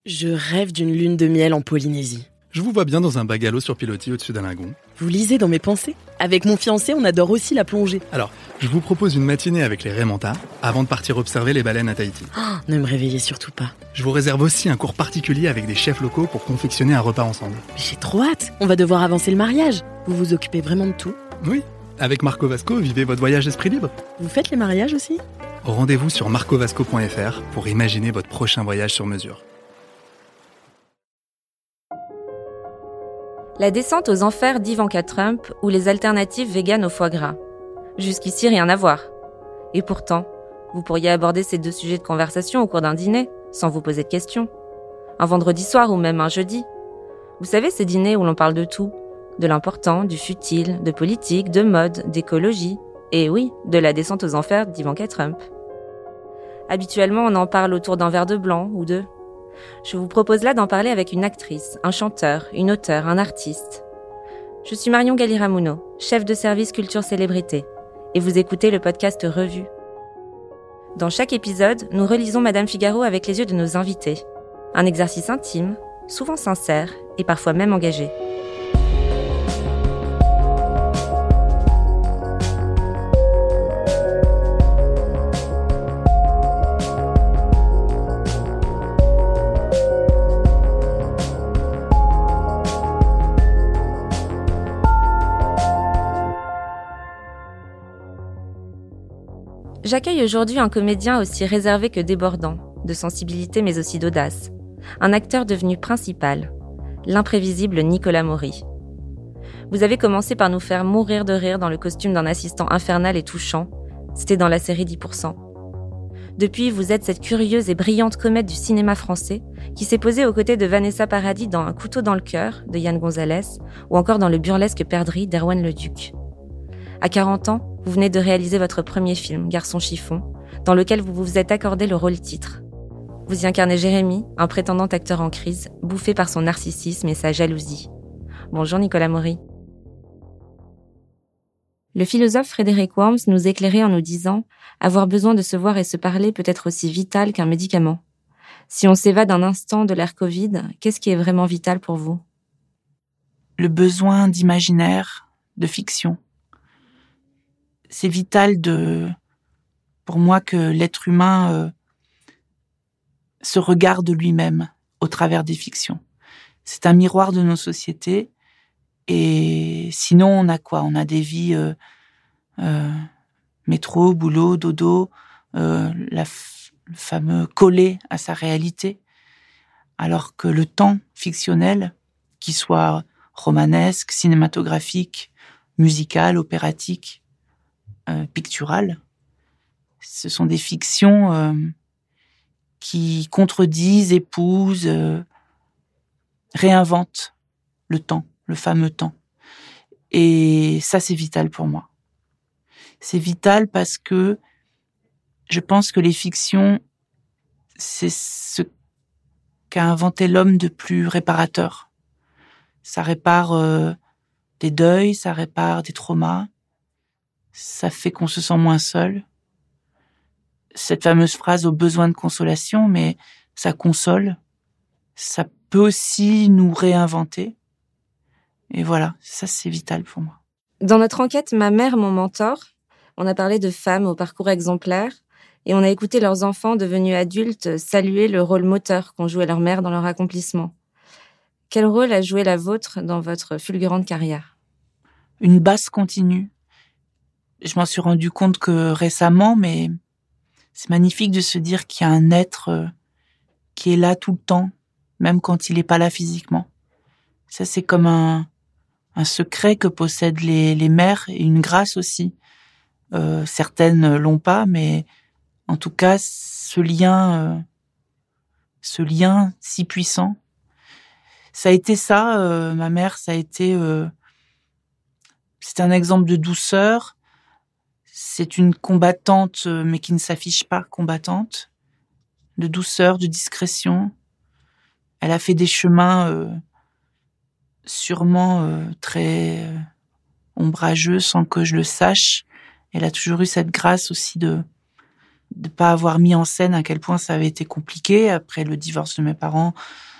Je rêve d'une lune de miel en Polynésie. Je vous vois bien dans un bungalow sur pilotis au-dessus d'un lagon. Vous lisez dans mes pensées ? Avec mon fiancé, on adore aussi la plongée. Alors, je vous propose une matinée avec les Raymanta avant de partir observer les baleines à Tahiti. Ne me réveillez surtout pas. Je vous réserve aussi un cours particulier avec des chefs locaux pour confectionner un repas ensemble. Mais j'ai trop hâte. On va devoir avancer le mariage. Vous vous occupez vraiment de tout ? Oui, avec Marco Vasco, vivez votre voyage esprit libre. Vous faites les mariages aussi ? Rendez-vous sur marcovasco.fr pour imaginer votre prochain voyage sur mesure. La descente aux enfers d'Ivanka Trump ou les alternatives véganes au foie gras. Jusqu'ici, rien à voir. Et pourtant, vous pourriez aborder ces deux sujets de conversation au cours d'un dîner, sans vous poser de questions. Un vendredi soir ou même un jeudi. Vous savez, ces dîners où l'on parle de tout. De l'important, du futile, de politique, de mode, d'écologie. Et oui, de la descente aux enfers d'Ivanka Trump. Habituellement, on en parle autour d'un verre de blanc ou deux. Je vous propose là d'en parler avec une actrice, un chanteur, une auteure, un artiste. Je suis Marion Galli-Ramuno, chef de service culture célébrité, et vous écoutez le podcast Revue. Dans chaque épisode, nous relisons Madame Figaro avec les yeux de nos invités. Un exercice intime, souvent sincère et parfois même engagé. J'accueille aujourd'hui un comédien aussi réservé que débordant, de sensibilité mais aussi d'audace. Un acteur devenu principal, l'imprévisible Nicolas Maury. Vous avez commencé par nous faire mourir de rire dans le costume d'un assistant infernal et touchant. C'était dans la série 10%. Depuis, vous êtes cette curieuse et brillante comète du cinéma français qui s'est posée aux côtés de Vanessa Paradis dans Un couteau dans le cœur de Yann Gonzalez ou encore dans le burlesque Perdrix d'Erwan Leduc. À 40 ans, vous venez de réaliser votre premier film, Garçon chiffon, dans lequel vous vous êtes accordé le rôle-titre. Vous y incarnez Jérémy, un prétendant acteur en crise, bouffé par son narcissisme et sa jalousie. Bonjour Nicolas Maury. Le philosophe Frédéric Worms nous éclairait en nous disant « Avoir besoin de se voir et se parler peut être aussi vital qu'un médicament. Si on s'évade un instant de l'ère Covid, qu'est-ce qui est vraiment vital pour vous ?» Le besoin d'imaginaire, de fiction. C'est vital pour moi que l'être humain se regarde lui-même au travers des fictions. C'est un miroir de nos sociétés et sinon on a quoi ? On a des vies métro, boulot, dodo, le fameux collé à sa réalité. Alors que le temps fictionnel, qu'il soit romanesque, cinématographique, musical, opératique, picturales, ce sont des fictions qui contredisent, épousent, réinventent le temps, le fameux temps. Et ça, c'est vital pour moi. C'est vital parce que je pense que les fictions, c'est ce qu'a inventé l'homme de plus réparateur. Ça répare des deuils, ça répare des traumas, ça fait qu'on se sent moins seul. Cette fameuse phrase au besoin de consolation, mais ça console. Ça peut aussi nous réinventer. Et voilà, ça c'est vital pour moi. Dans notre enquête Ma mère, mon mentor, on a parlé de femmes au parcours exemplaire et on a écouté leurs enfants devenus adultes saluer le rôle moteur qu'ont joué leur mère dans leur accomplissement. Quel rôle a joué la vôtre dans votre fulgurante carrière ? Une basse continue. Je m'en suis rendu compte que récemment, mais c'est magnifique de se dire qu'il y a un être qui est là tout le temps, même quand il n'est pas là physiquement. Ça, c'est comme un secret que possèdent les mères et une grâce aussi. Certaines l'ont pas, mais en tout cas, ce lien si puissant. Ça a été ça, ma mère, ça a été... c'est un exemple de douceur. C'est une combattante, mais qui ne s'affiche pas combattante, de douceur, de discrétion. Elle a fait des chemins sûrement très ombrageux sans que je le sache. Elle a toujours eu cette grâce aussi de de pas avoir mis en scène à quel point ça avait été compliqué après le divorce de mes parents,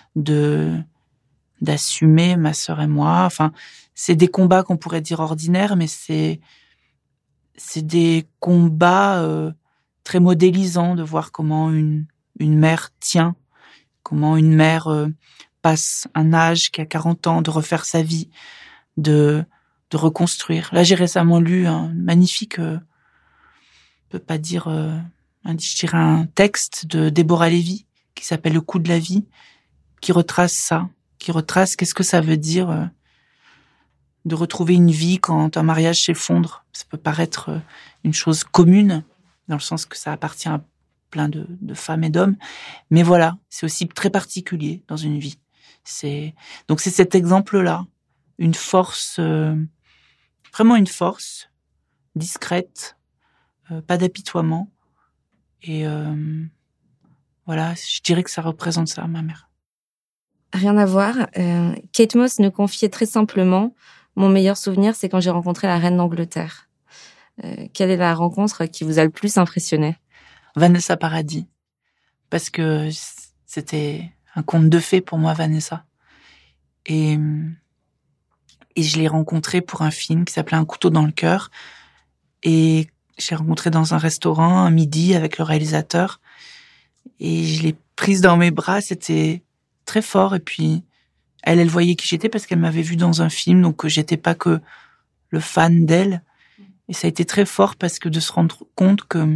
d'assumer ma sœur et moi. Enfin, c'est des combats qu'on pourrait dire ordinaires, mais c'est des combats très modélisants de voir comment une mère tient, comment une mère passe un âge qui a 40 ans, de refaire sa vie, de reconstruire. Là, j'ai récemment lu un magnifique, je peux pas dire, je dirais un texte de Déborah Lévy qui s'appelle Le coût de la vie, qui retrace ça, qui retrace qu'est-ce que ça veut dire de retrouver une vie quand un mariage s'effondre. Ça peut paraître une chose commune, dans le sens que ça appartient à plein de femmes et d'hommes, mais voilà, c'est aussi très particulier dans une vie. Donc c'est cet exemple-là, une force, vraiment une force discrète, pas d'apitoiement, et voilà, je dirais que ça représente ça, ma mère. Rien à voir. Kate Moss nous confiait très simplement: mon meilleur souvenir, c'est quand j'ai rencontré la reine d'Angleterre. Quelle est la rencontre qui vous a le plus impressionné? Vanessa Paradis, parce que c'était un conte de fées pour moi, Vanessa. Et je l'ai rencontrée pour un film qui s'appelait Un couteau dans le cœur. Et je l'ai rencontrée dans un restaurant, un midi, avec le réalisateur. Et je l'ai prise dans mes bras, c'était très fort. Et puis, elle voyait qui j'étais parce qu'elle m'avait vue dans un film, donc j'étais pas que le fan d'elle. Et ça a été très fort parce que de se rendre compte que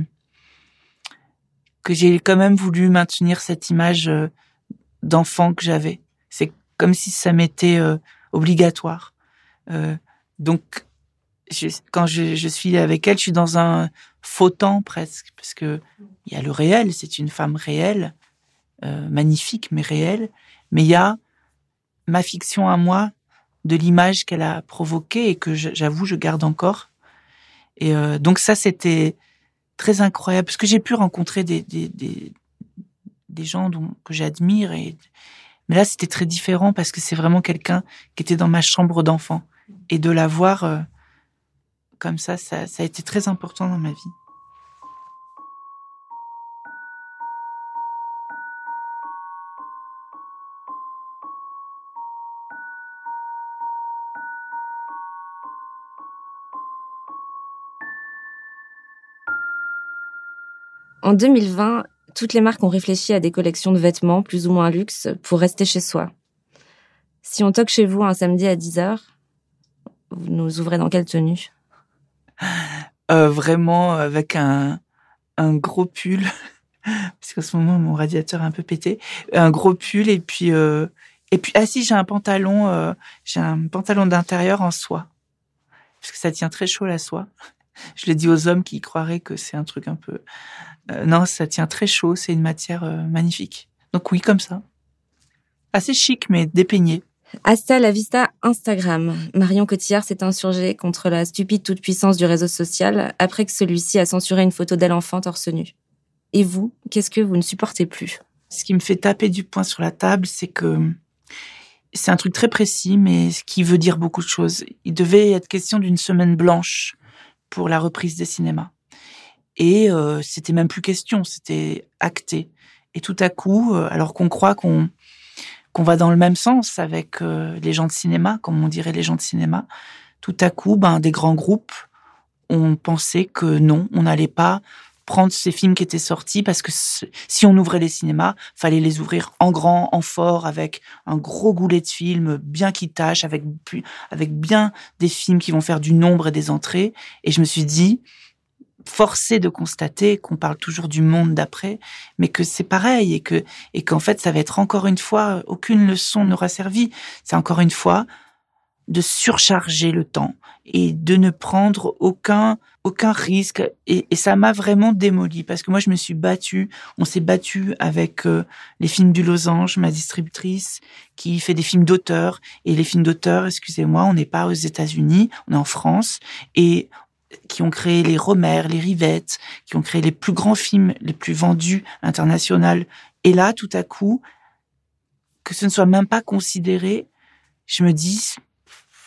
j'ai quand même voulu maintenir cette image d'enfant que j'avais. C'est comme si ça m'était obligatoire. Donc, quand je suis avec elle, je suis dans un faux temps presque, parce que il y a le réel, c'est une femme réelle, magnifique mais réelle, mais il y a ma fiction à moi de l'image qu'elle a provoquée et que j'avoue je garde encore. Et donc ça c'était très incroyable parce que j'ai pu rencontrer des gens que j'admire, mais là c'était très différent parce que c'est vraiment quelqu'un qui était dans ma chambre d'enfant, et de la voir comme ça a été très important dans ma vie. En 2020, toutes les marques ont réfléchi à des collections de vêtements plus ou moins luxe pour rester chez soi. Si on toque chez vous un samedi à 10h, vous nous ouvrez dans quelle tenue? Vraiment avec un gros pull, parce qu'en ce moment mon radiateur est un peu pété, un gros pull et puis si j'ai un pantalon d'intérieur en soie, parce que ça tient très chaud la soie. Je le dis aux hommes qui croiraient que c'est un truc un peu non, ça tient très chaud, c'est une matière magnifique. Donc oui, comme ça, assez chic mais dépeigné. Hasta la vista Instagram. Marion Cotillard s'est insurgée contre la stupide toute-puissance du réseau social après que celui-ci a censuré une photo d'elle enfant torse nu. Et vous, qu'est-ce que vous ne supportez plus? Ce qui me fait taper du poing sur la table, c'est que c'est un truc très précis, mais qui veut dire beaucoup de choses. Il devait être question d'une semaine blanche pour la reprise des cinémas. Et c'était même plus question, c'était acté. Et tout à coup, alors qu'on croit qu'on va dans le même sens avec les gens de cinéma, comme on dirait les gens de cinéma, tout à coup, des grands groupes ont pensé que non, on n'allait pas prendre ces films qui étaient sortis parce que si on ouvrait les cinémas, fallait les ouvrir en grand, en fort, avec un gros goulet de films bien qui tâche, avec bien des films qui vont faire du nombre et des entrées. Et je me suis dit, forcé de constater qu'on parle toujours du monde d'après, mais que c'est pareil et qu'en fait ça va être encore une fois, aucune leçon n'aura servi. C'est encore une fois de surcharger le temps et de ne prendre aucun risque. Et ça m'a vraiment démolie parce que moi je me suis battue, on s'est battu avec les films du Losange, ma distributrice, qui fait des films d'auteur. Et les films d'auteur, excusez-moi, on n'est pas aux États-Unis, on est en France, et qui ont créé les Romer, les Rivette, qui ont créé les plus grands films, les plus vendus international. Et là, tout à coup, que ce ne soit même pas considéré, je me dis,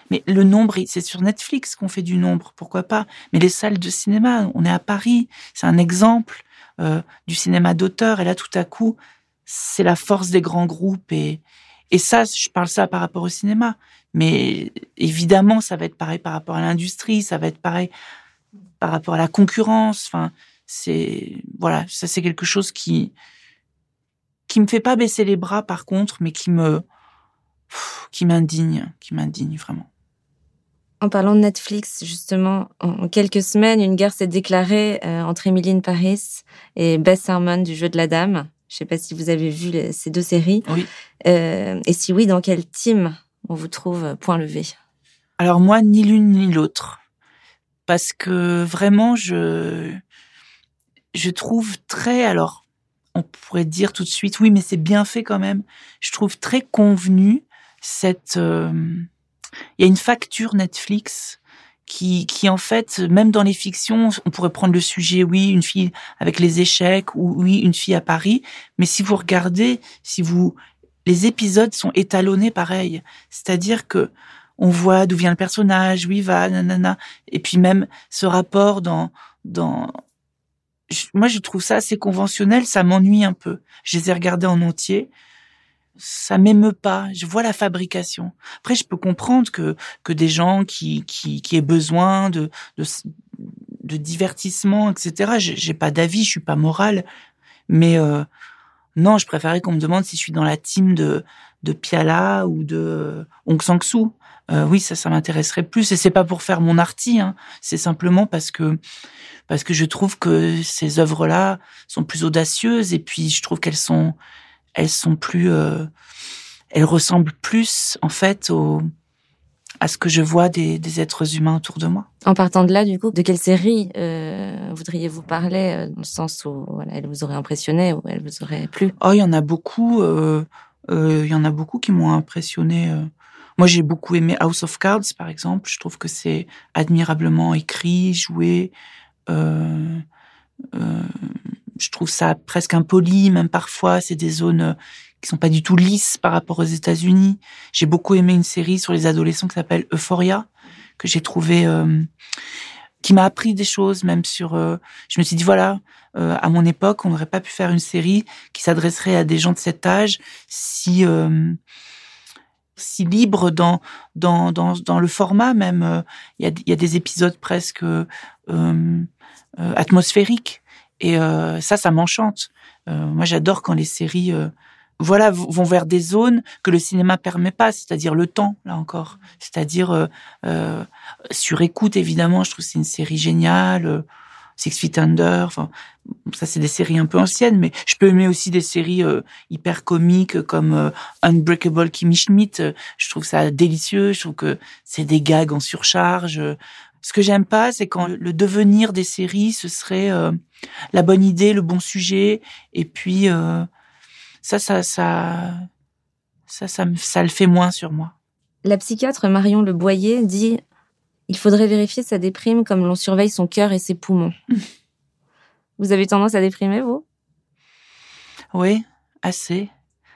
Mais le nombre, c'est sur Netflix qu'on fait du nombre, pourquoi pas. Mais les salles de cinéma, on est à Paris, c'est un exemple du cinéma d'auteur. Et là, tout à coup, c'est la force des grands groupes. Et ça, je parle ça par rapport au cinéma. Mais évidemment, ça va être pareil par rapport à l'industrie, ça va être pareil par rapport à la concurrence. Enfin, voilà, ça c'est quelque chose qui me fait pas baisser les bras par contre, mais qui m'indigne vraiment. En parlant de Netflix, justement, en quelques semaines, une guerre s'est déclarée entre Emily in Paris et Beth Harmon du Jeu de la Dame. Je sais pas si vous avez vu ces 2 séries. Oui. Et si oui, dans quel team on vous trouve point levé? Alors moi, ni l'une ni l'autre. Parce que vraiment, je trouve très... Alors, on pourrait dire tout de suite, oui, mais c'est bien fait quand même. Je trouve très convenu il y a une facture Netflix qui en fait, même dans les fictions, on pourrait prendre le sujet, oui, une fille avec les échecs, ou oui, une fille à Paris. Mais si vous regardez, les épisodes sont étalonnés pareil. C'est-à-dire que on voit d'où vient le personnage, où il va, nanana. Et puis même ce rapport moi, je trouve ça assez conventionnel, ça m'ennuie un peu. Je les ai regardés en entier. Ça m'émeut pas. Je vois la fabrication. Après, je peux comprendre que des gens qui aient besoin de divertissement, etc. J'ai pas d'avis, je suis pas morale. Mais, non, je préférais qu'on me demande si je suis dans la team de Piala ou de Aung San Suu. Oui, ça m'intéresserait plus. Et c'est pas pour faire mon arty, hein. C'est simplement parce que je trouve que ces œuvres-là sont plus audacieuses et puis je trouve qu'elles sont plus, elles ressemblent plus, en fait, à ce que je vois des êtres humains autour de moi. En partant de là, du coup, de quelle série voudriez-vous parler, dans le sens où voilà, elle vous aurait impressionné ou elle vous aurait plu? Oh, il y en a beaucoup. Il y en a beaucoup qui m'ont impressionné. Moi, j'ai beaucoup aimé House of Cards, par exemple. Je trouve que c'est admirablement écrit, joué. Je trouve ça presque impoli, même parfois. C'est des zones qui sont pas du tout lisses par rapport aux États-Unis. J'ai beaucoup aimé une série sur les adolescents qui s'appelle Euphoria, que j'ai trouvé, qui m'a appris des choses, même sur. Je me suis dit voilà, à mon époque, on n'aurait pas pu faire une série qui s'adresserait à des gens de cet âge si libre dans le format même. Il y a des épisodes presque atmosphériques. Et ça m'enchante. Moi, j'adore quand les séries vont vers des zones que le cinéma permet pas, c'est-à-dire le temps, là encore. C'est-à-dire sur écoute, évidemment, je trouve que c'est une série géniale. Six Feet Under, enfin, ça c'est des séries un peu anciennes, mais je peux aimer aussi des séries hyper comiques comme Unbreakable Kimmy Schmidt. Je trouve ça délicieux, je trouve que c'est des gags en surcharge. Ce que j'aime pas, c'est quand le devenir des séries, ce serait la bonne idée, le bon sujet, et puis ça le fait moins sur moi. La psychiatre Marion Le Boyer dit: il faudrait vérifier sa déprime comme l'on surveille son cœur et ses poumons. Vous avez tendance à déprimer, vous? Oui, assez.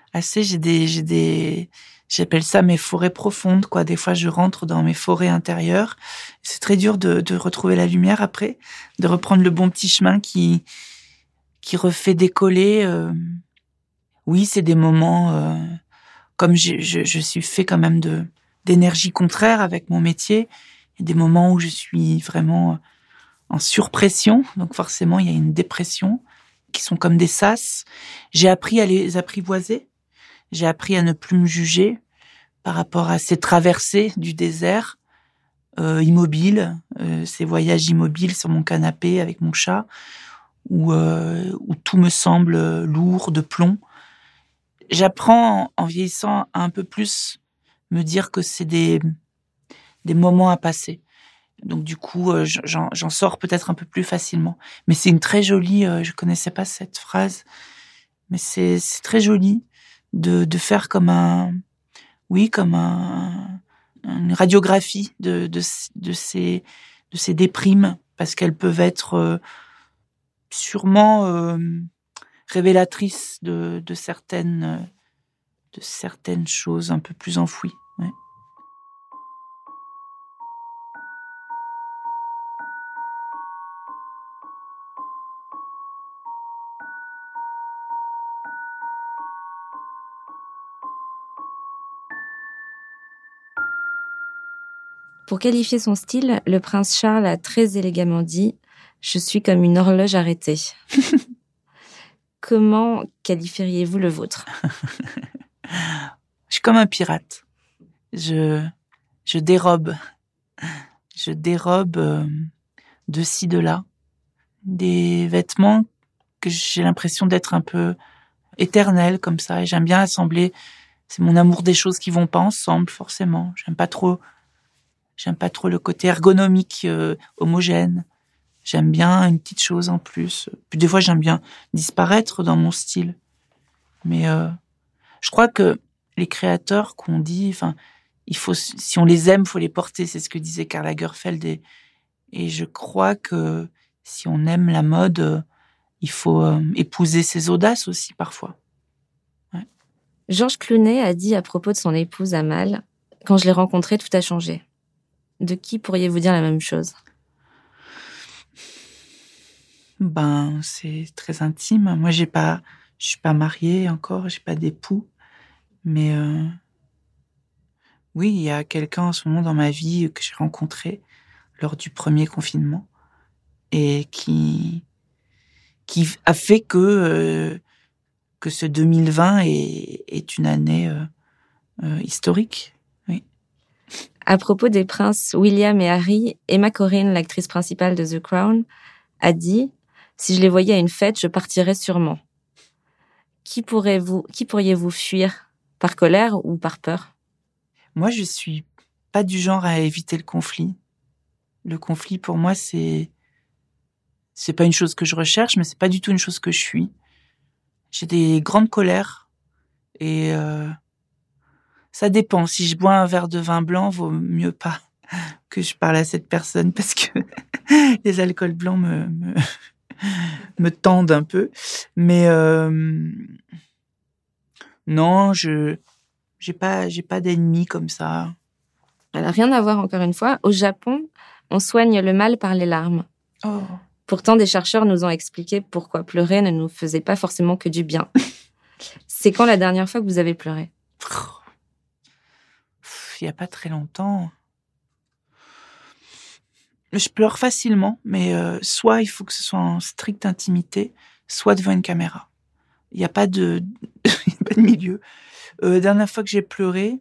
J'appelle ça mes forêts profondes, quoi. Des fois, je rentre dans mes forêts intérieures. C'est très dur de retrouver la lumière après, de reprendre le bon petit chemin qui refait décoller. Oui, c'est des moments, comme je suis fait quand même d'énergie contraire avec mon métier. Il y a des moments où je suis vraiment en surpression. Donc forcément, il y a une dépression qui sont comme des sas. J'ai appris à les apprivoiser. J'ai appris à ne plus me juger par rapport à ces traversées du désert immobile, ces voyages immobiles sur mon canapé avec mon chat, où tout me semble lourd, de plomb. J'apprends en vieillissant à un peu plus me dire que c'est des moments à passer. Donc du coup, j'en sors peut-être un peu plus facilement. Mais c'est une très jolie, je connaissais pas cette phrase, mais c'est très joli de faire comme une radiographie de ces déprimes, parce qu'elles peuvent être sûrement révélatrices de certaines choses un peu plus enfouies. Ouais. Pour qualifier son style, le prince Charles a très élégamment dit « Je suis comme une horloge arrêtée ». Comment qualifieriez-vous le vôtre? Je suis comme un pirate. Je dérobe. Je dérobe de ci, de là. Des vêtements que j'ai l'impression d'être un peu éternels comme ça. Et j'aime bien assembler. C'est mon amour des choses qui vont pas ensemble, forcément. J'aime pas trop le côté ergonomique, homogène. J'aime bien une petite chose en plus. Puis des fois, j'aime bien disparaître dans mon style. Mais je crois que les créateurs qu'on dit, enfin, il faut, si on les aime, faut les porter. C'est ce que disait Karl Lagerfeld. Et je crois que si on aime la mode, il faut épouser ses audaces aussi parfois. Ouais. Georges Clooney a dit à propos de son épouse Amal « Quand je l'ai rencontrée, tout a changé ». De qui pourriez-vous dire la même chose? C'est très intime. Moi, je suis pas mariée encore, j'ai pas d'époux. Mais oui, il y a quelqu'un en ce moment dans ma vie que j'ai rencontré lors du premier confinement et qui a fait que ce 2020 est une année historique. Oui. À propos des princes William et Harry, Emma Corrin, l'actrice principale de The Crown, a dit « Si je les voyais à une fête, je partirais sûrement ». Qui pourriez-vous fuir? Par colère ou par peur? Moi, je suis pas du genre à éviter le conflit. Le conflit, pour moi, c'est pas une chose que je recherche, mais c'est pas du tout une chose que je suis. J'ai des grandes colères et ça dépend. Si je bois un verre de vin blanc, vaut mieux pas que je parle à cette personne parce que les alcools blancs me tendent un peu. Mais non, j'ai pas d'ennemis comme ça. Elle n'a rien à voir, encore une fois. Au Japon, on soigne le mal par les larmes. Oh. Pourtant, des chercheurs nous ont expliqué pourquoi pleurer ne nous faisait pas forcément que du bien. C'est quand la dernière fois que vous avez pleuré? Il y a pas très longtemps. Je pleure facilement, mais soit il faut que ce soit en stricte intimité, soit devant une caméra. Il n'y a pas de milieu. La dernière fois que j'ai pleuré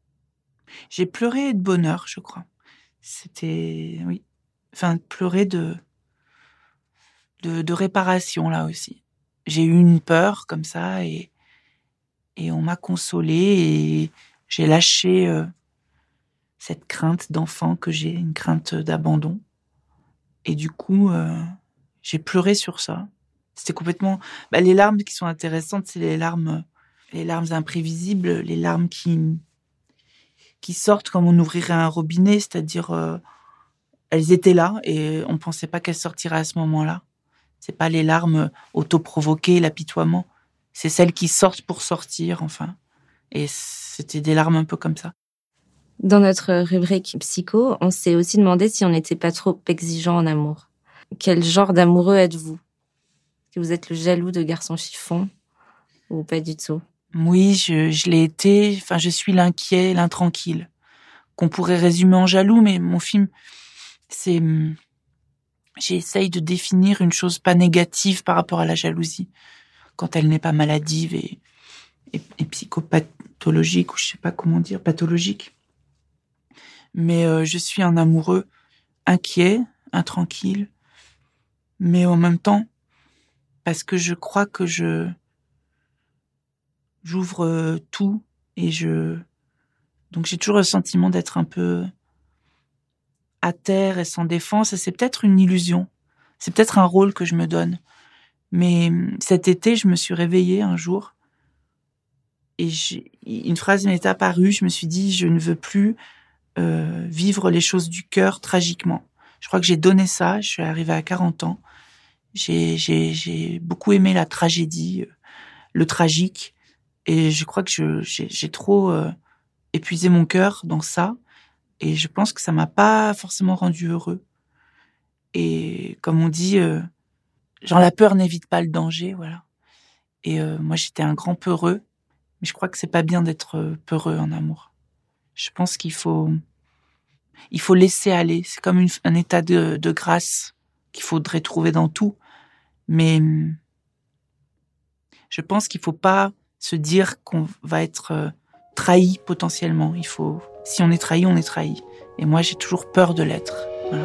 de bonheur, je crois. C'était, oui. Enfin, pleurer de réparation, là aussi. J'ai eu une peur comme ça et on m'a consolée et j'ai lâché cette crainte d'enfant que j'ai, une crainte d'abandon. Et du coup, j'ai pleuré sur ça. C'était complètement... les larmes qui sont intéressantes, c'est les larmes imprévisibles, les larmes qui sortent comme on ouvrirait un robinet, c'est-à-dire elles étaient là et on pensait pas qu'elles sortiraient à ce moment-là. C'est pas les larmes autoprovoquées, l'apitoiement. C'est celles qui sortent pour sortir, enfin. Et c'était des larmes un peu comme ça. Dans notre rubrique psycho, on s'est aussi demandé si on n'était pas trop exigeant en amour. Quel genre d'amoureux êtes-vous? Est-ce que vous êtes le jaloux de garçon chiffon ou pas du tout? Oui, je l'ai été. Enfin, je suis l'inquiet, l'intranquille, qu'on pourrait résumer en jaloux, mais mon film, c'est... J'essaye de définir une chose pas négative par rapport à la jalousie, quand elle n'est pas maladive et psychopathologique, ou je sais pas comment dire, pathologique. Mais je suis un amoureux inquiet, intranquille, mais en même temps, parce que je crois que j'ouvre tout et donc j'ai toujours le sentiment d'être un peu à terre et sans défense, et c'est peut-être une illusion, c'est peut-être un rôle que je me donne. Mais cet été, je me suis réveillée un jour et une phrase m'est apparue, je me suis dit, je ne veux plus vivre les choses du cœur tragiquement. Je crois que j'ai donné ça, je suis arrivée à 40 ans, j'ai beaucoup aimé la tragédie, le tragique, et je crois que j'ai trop épuisé mon cœur dans ça, et je pense que ça m'a pas forcément rendu heureux. Et comme on dit, genre la peur n'évite pas le danger, voilà. Et moi j'étais un grand peureux, mais je crois que c'est pas bien d'être peureux en amour. Je pense qu'il faut Il faut laisser aller. C'est comme un état de grâce qu'il faudrait trouver dans tout. Mais je pense qu'il faut pas se dire qu'on va être trahi potentiellement. Si on est trahi, on est trahi. Et moi, j'ai toujours peur de l'être. Voilà.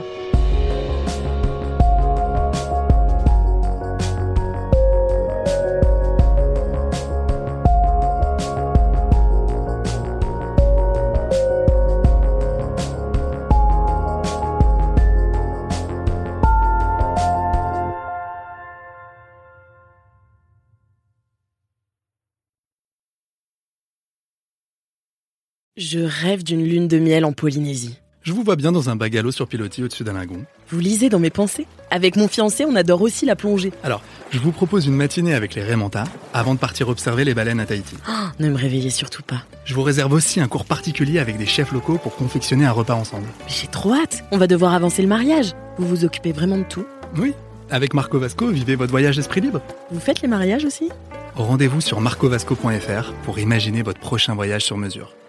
Je rêve d'une lune de miel en Polynésie. Je vous vois bien dans un bungalow sur pilotis au-dessus d'un lagon. Vous lisez dans mes pensées ? Avec mon fiancé, on adore aussi la plongée. Alors, je vous propose une matinée avec les Raymanta avant de partir observer les baleines à Tahiti. Oh, ne me réveillez surtout pas. Je vous réserve aussi un cours particulier avec des chefs locaux pour confectionner un repas ensemble. Mais j'ai trop hâte. On va devoir avancer le mariage. Vous vous occupez vraiment de tout ? Oui, avec Marco Vasco, vivez votre voyage esprit libre. Vous faites les mariages aussi ? Rendez-vous sur marcovasco.fr pour imaginer votre prochain voyage sur mesure.